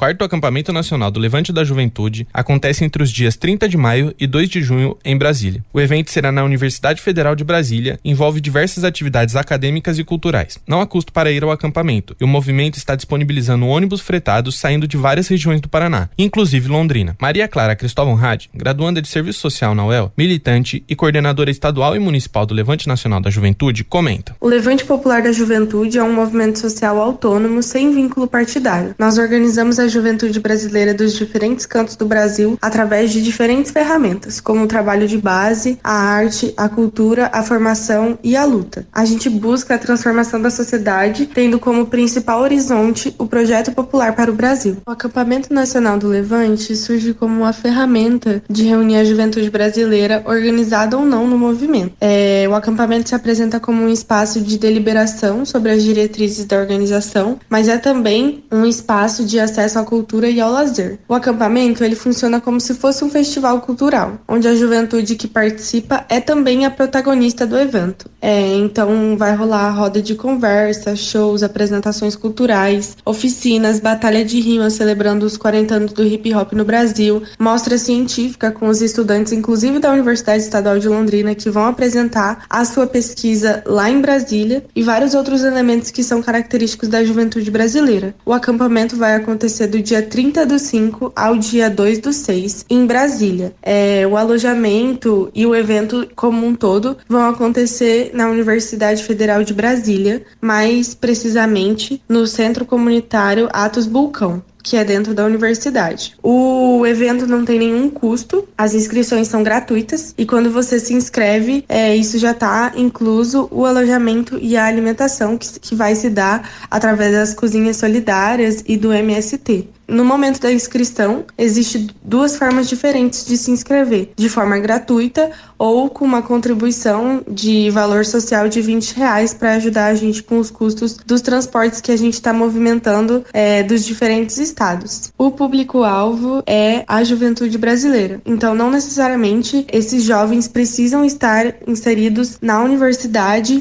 4º Acampamento Nacional do Levante da Juventude acontece entre os dias 30 de maio e 2 de junho em Brasília. O evento será na Universidade Federal de Brasília e envolve diversas atividades acadêmicas e culturais. Não há custo para ir ao acampamento e o movimento está disponibilizando ônibus fretados saindo de várias regiões do Paraná, inclusive Londrina. Maria Clara Cristóvão Hadi, graduanda de Serviço Social na UEL, militante e coordenadora estadual e municipal do Levante Nacional da Juventude, comenta. O Levante Popular da Juventude é um movimento social autônomo sem vínculo partidário. Nós organizamos a juventude brasileira dos diferentes cantos do Brasil através de diferentes ferramentas, como o trabalho de base, a arte, a cultura, a formação e a luta. A gente busca a transformação da sociedade, tendo como principal horizonte o projeto popular para o Brasil. O Acampamento Nacional do Levante surge como uma ferramenta de reunir a juventude brasileira, organizada ou não no movimento. O acampamento se apresenta como um espaço de deliberação sobre as diretrizes da organização, mas é também um espaço de acesso à cultura e ao lazer. O acampamento ele funciona como se fosse um festival cultural, onde a juventude que participa é também a protagonista do evento. Então vai rolar roda de conversa, shows, apresentações culturais, oficinas, batalha de rima celebrando os 40 anos do hip hop no Brasil, mostra científica com os estudantes, inclusive da Universidade Estadual de Londrina, que vão apresentar a sua pesquisa lá em Brasília e vários outros elementos que são característicos da juventude brasileira. O acampamento vai acontecer do dia 30/5 ao dia 2/6 em Brasília. O alojamento e o evento como um todo vão acontecer na Universidade Federal de Brasília, mais precisamente no Centro Comunitário Atos Bulcão, que é dentro da universidade. O evento não tem nenhum custo, as inscrições são gratuitas e quando você se inscreve, isso já está incluso o alojamento e a alimentação que vai se dar através das cozinhas solidárias e do MST. No momento da inscrição, existem 2 formas diferentes de se inscrever, de forma gratuita ou com uma contribuição de valor social de R$20 para ajudar a gente com os custos dos transportes que a gente está movimentando dos diferentes estados. O público-alvo é a juventude brasileira, então não necessariamente esses jovens precisam estar inseridos na universidade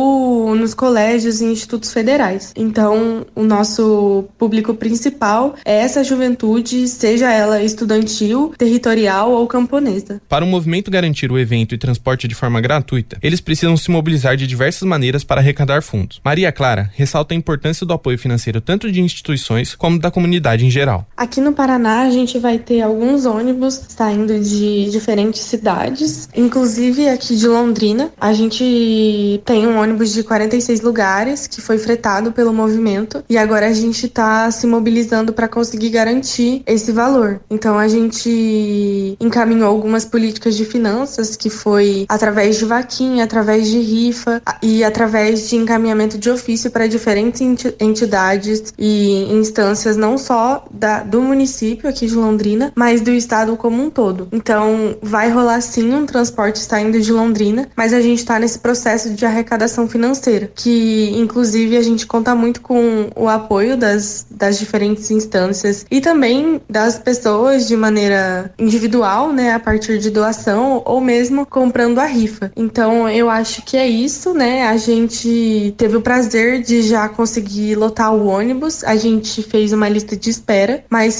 ou nos colégios e institutos federais. Então, o nosso público principal é essa juventude, seja ela estudantil, territorial ou camponesa. Para o movimento garantir o evento e transporte de forma gratuita, eles precisam se mobilizar de diversas maneiras para arrecadar fundos. Maria Clara ressalta a importância do apoio financeiro tanto de instituições como da comunidade em geral. Aqui no Paraná, a gente vai ter alguns ônibus saindo de diferentes cidades, inclusive aqui de Londrina. A gente tem um ônibus de 46 lugares que foi fretado pelo movimento e agora a gente está se mobilizando para conseguir garantir esse valor. Então a gente encaminhou algumas políticas de finanças que foi através de vaquinha, através de rifa e através de encaminhamento de ofício para diferentes entidades e instâncias não só do município aqui de Londrina, mas do estado como um todo. Então vai rolar sim um transporte saindo de Londrina, mas a gente está nesse processo de arrecadação financeira, que inclusive a gente conta muito com o apoio das diferentes instâncias e também das pessoas de maneira individual, né, a partir de doação ou mesmo comprando a rifa. Então eu acho que é isso, né? A gente teve o prazer de já conseguir lotar o ônibus, a gente fez uma lista de espera, mas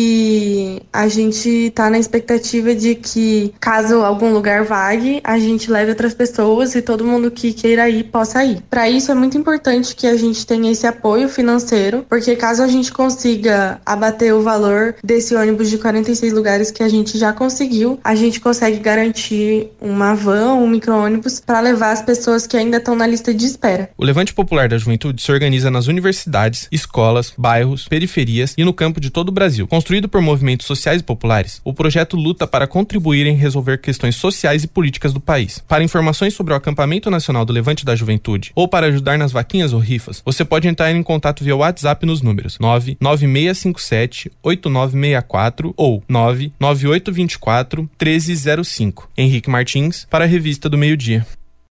que a gente tá na expectativa de que, caso algum lugar vague, a gente leve outras pessoas e todo mundo que queira ir possa ir. Para isso é muito importante que a gente tenha esse apoio financeiro, porque caso a gente consiga abater o valor desse ônibus de 46 lugares que a gente já conseguiu, a gente consegue garantir uma van ou um micro-ônibus para levar as pessoas que ainda estão na lista de espera. O Levante Popular da Juventude se organiza nas universidades, escolas, bairros, periferias e no campo de todo o Brasil. Construído por movimentos sociais e populares, o projeto luta para contribuir em resolver questões sociais e políticas do país. Para informações sobre o Acampamento Nacional do Levante da Juventude ou para ajudar nas vaquinhas ou rifas, você pode entrar em contato via WhatsApp nos números 99657-8964 ou 99824-1305. Henrique Martins, para a Revista do Meio-Dia.